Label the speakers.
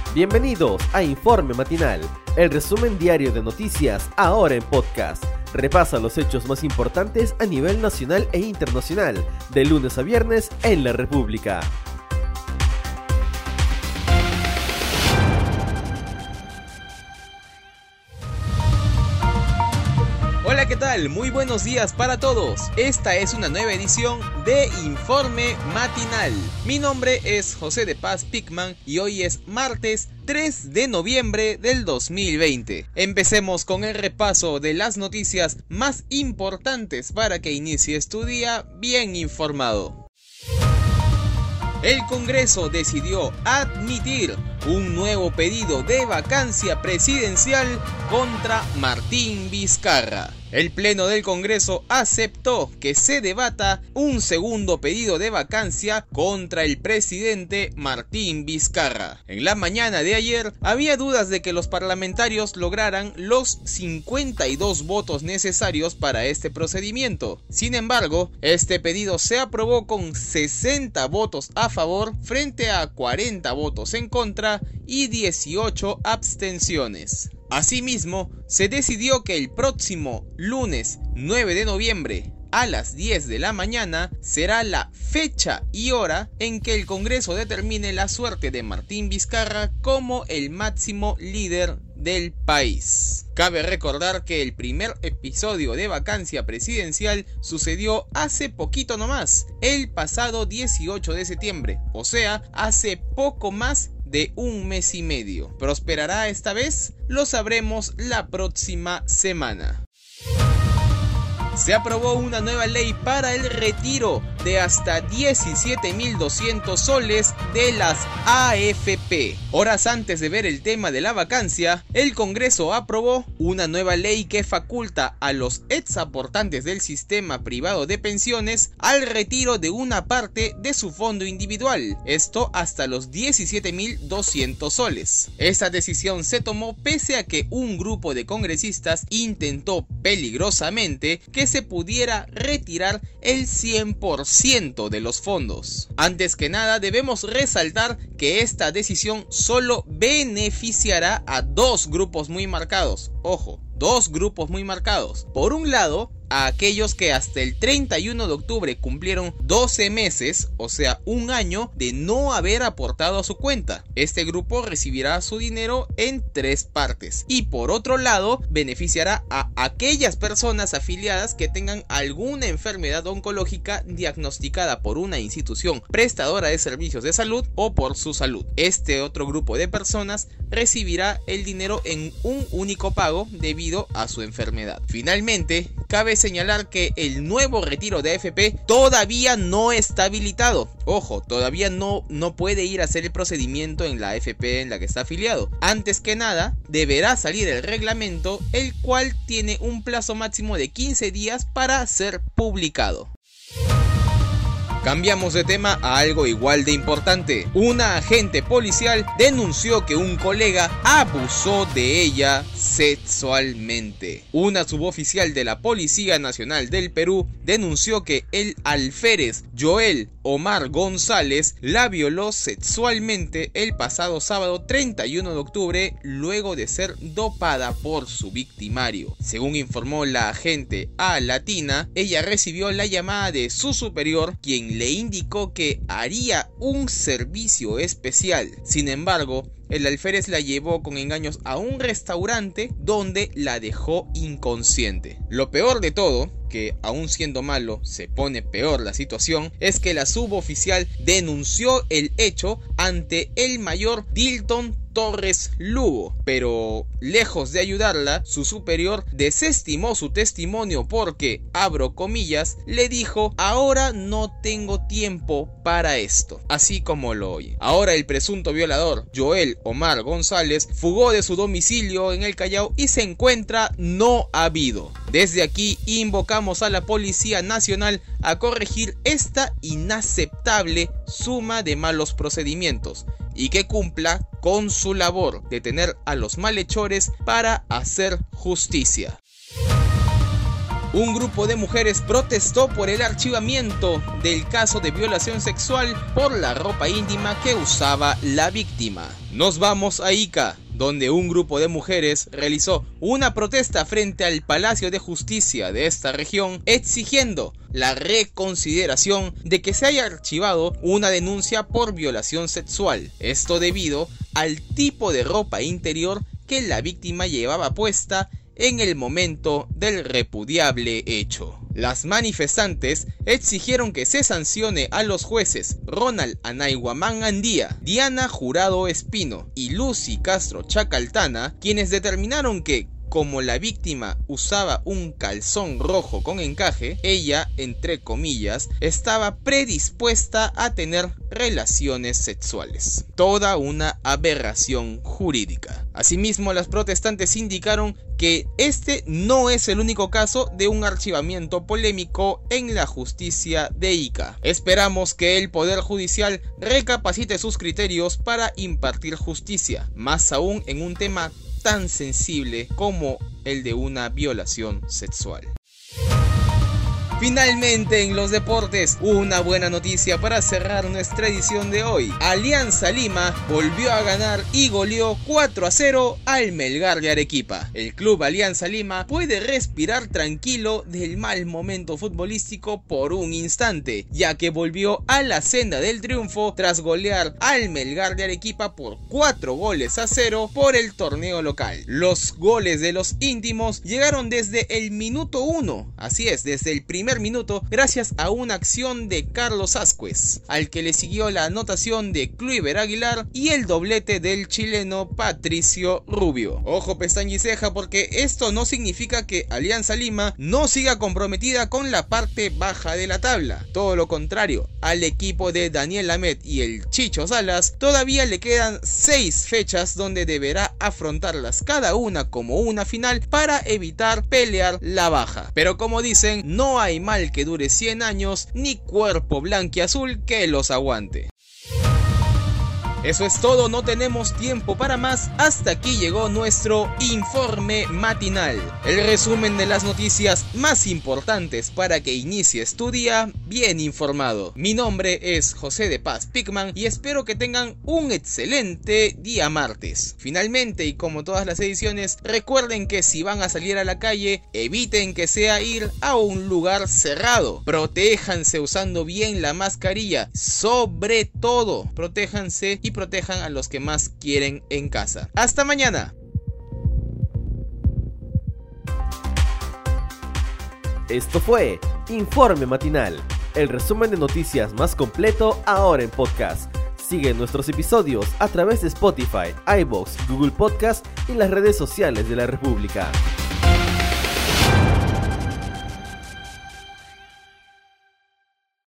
Speaker 1: Bienvenidos a Informe Matinal, el resumen diario de noticias ahora en podcast. Repasa los hechos más importantes a nivel nacional e internacional, de lunes a viernes en la República.
Speaker 2: Hola, ¿qué tal? Muy buenos días para todos. Esta es una nueva edición de Informe Matinal. Mi nombre es José de Paz Pickman y hoy es martes 3 de noviembre del 2020. Empecemos con el repaso de las noticias más importantes para que inicies tu día bien informado. El Congreso decidió admitir un nuevo pedido de vacancia presidencial contra Martín Vizcarra. El Pleno del Congreso aceptó que se debata un segundo pedido de vacancia contra el presidente Martín Vizcarra. En la mañana de ayer había dudas de que los parlamentarios lograran los 52 votos necesarios para este procedimiento. Sin embargo, este pedido se aprobó con 60 votos a favor frente a 40 votos en contra y 18 abstenciones. Asimismo, se decidió que el próximo lunes 9 de noviembre a las 10 de la mañana será la fecha y hora en que el Congreso determine la suerte de Martín Vizcarra como el máximo líder del país. Cabe recordar que el primer episodio de vacancia presidencial sucedió hace poquito nomás, el pasado 18 de septiembre, o sea, hace poco más de un mes y medio. ¿Prosperará esta vez? Lo sabremos la próxima semana. Se aprobó una nueva ley para el retiro de hasta 17.200 soles de las AFP. Horas antes de ver el tema de la vacancia, el Congreso aprobó una nueva ley que faculta a los exaportantes del sistema privado de pensiones al retiro de una parte de su fondo individual, esto hasta los 17.200 soles. Esta decisión se tomó pese a que un grupo de congresistas intentó peligrosamente que se pudiera retirar el 100% de los fondos. Antes que nada, debemos resaltar que esta decisión solo beneficiará a dos grupos muy marcados. Ojo, dos grupos muy marcados. Por un lado, a aquellos que hasta el 31 de octubre cumplieron 12 meses, o sea, un año de no haber aportado a su cuenta. Este grupo recibirá su dinero en 3 partes. Y por otro lado, beneficiará a aquellas personas afiliadas que tengan alguna enfermedad oncológica diagnosticada por una institución prestadora de servicios de salud o por su salud. Este otro grupo de personas recibirá el dinero en un único pago debido a su enfermedad. Finalmente, cabe señalar que el nuevo retiro de AFP todavía no está habilitado. Ojo, todavía no puede ir a hacer el procedimiento en la AFP en la que está afiliado. Antes que nada, deberá salir el reglamento, el cual tiene un plazo máximo de 15 días para ser publicado. Cambiamos de tema a algo igual de importante. Una agente policial denunció que un colega abusó de ella sexualmente. Una suboficial de la Policía Nacional del Perú denunció que el alférez Joel Omar González la violó sexualmente el pasado sábado 31 de octubre luego de ser dopada por su victimario. Según informó la agente A Latina, ella recibió la llamada de su superior, quien le indicó que haría un servicio especial. Sin embargo, el alférez la llevó con engaños a un restaurante donde la dejó inconsciente. Lo peor de todo, que aún siendo malo se pone peor la situación, es que la suboficial denunció el hecho ante el mayor Dilton Torres Lugo, pero lejos de ayudarla, su superior desestimó su testimonio porque, abro comillas, le dijo: ahora no tengo tiempo para esto, así como lo oye. Ahora el presunto violador, Joel Omar González, fugó de su domicilio en el Callao y se encuentra no habido. Desde aquí invocamos a la Policía Nacional a corregir esta inaceptable suma de malos procedimientos y que cumpla con su labor de detener a los malhechores para hacer justicia. Un grupo de mujeres protestó por el archivamiento del caso de violación sexual por la ropa íntima que usaba la víctima. Nos vamos a Ica, donde un grupo de mujeres realizó una protesta frente al Palacio de Justicia de esta región, exigiendo la reconsideración de que se haya archivado una denuncia por violación sexual. Esto debido al tipo de ropa interior que la víctima llevaba puesta en el momento del repudiable hecho. Las manifestantes exigieron que se sancione a los jueces Ronald Anayguamán Andía, Diana Jurado Espino y Lucy Castro Chacaltana, quienes determinaron que, como la víctima usaba un calzón rojo con encaje, ella, entre comillas, estaba predispuesta a tener relaciones sexuales. Toda una aberración jurídica. Asimismo, las protestantes indicaron que este no es el único caso de un archivamiento polémico en la justicia de Ica. Esperamos que el Poder Judicial recapacite sus criterios para impartir justicia, más aún en un tema tan sensible como el de una violación sexual. Finalmente, en los deportes, una buena noticia para cerrar nuestra edición de hoy. Alianza Lima volvió a ganar y goleó 4-0 al Melgar de Arequipa. El club Alianza Lima puede respirar tranquilo del mal momento futbolístico por un instante, ya que volvió a la senda del triunfo tras golear al Melgar de Arequipa por 4-0 por el torneo local. Los goles de los íntimos llegaron desde el minuto 1, así es, desde el primer minuto, gracias a una acción de Carlos Ascuez, al que le siguió la anotación de Kluivert Aguilar y el doblete del chileno Patricio Rubio. Ojo, pestaña y ceja, porque esto no significa que Alianza Lima no siga comprometida con la parte baja de la tabla. Todo lo contrario, al equipo de Daniel Lamet y el Chicho Salas todavía le quedan 6 fechas donde deberá afrontarlas cada una como una final para evitar pelear la baja. Pero como dicen, no hay mal que dure 100 años, ni cuerpo blanquiazul que los aguante. Eso es todo, no tenemos tiempo para más. Hasta aquí llegó nuestro informe matinal, el resumen de las noticias más importantes para que inicies tu día bien informado. Mi nombre es José de Paz Pickman y espero que tengan un excelente día martes. Finalmente, y como todas las ediciones, recuerden que si van a salir a la calle, eviten que sea ir a un lugar cerrado. Protéjanse usando bien la mascarilla, sobre todo protéjanse y protejan a los que más quieren en casa. Hasta mañana.
Speaker 1: Esto fue Informe Matinal, el resumen de noticias más completo ahora en podcast. Sigue nuestros episodios a través de Spotify, iVoox, Google Podcast y las redes sociales de la República.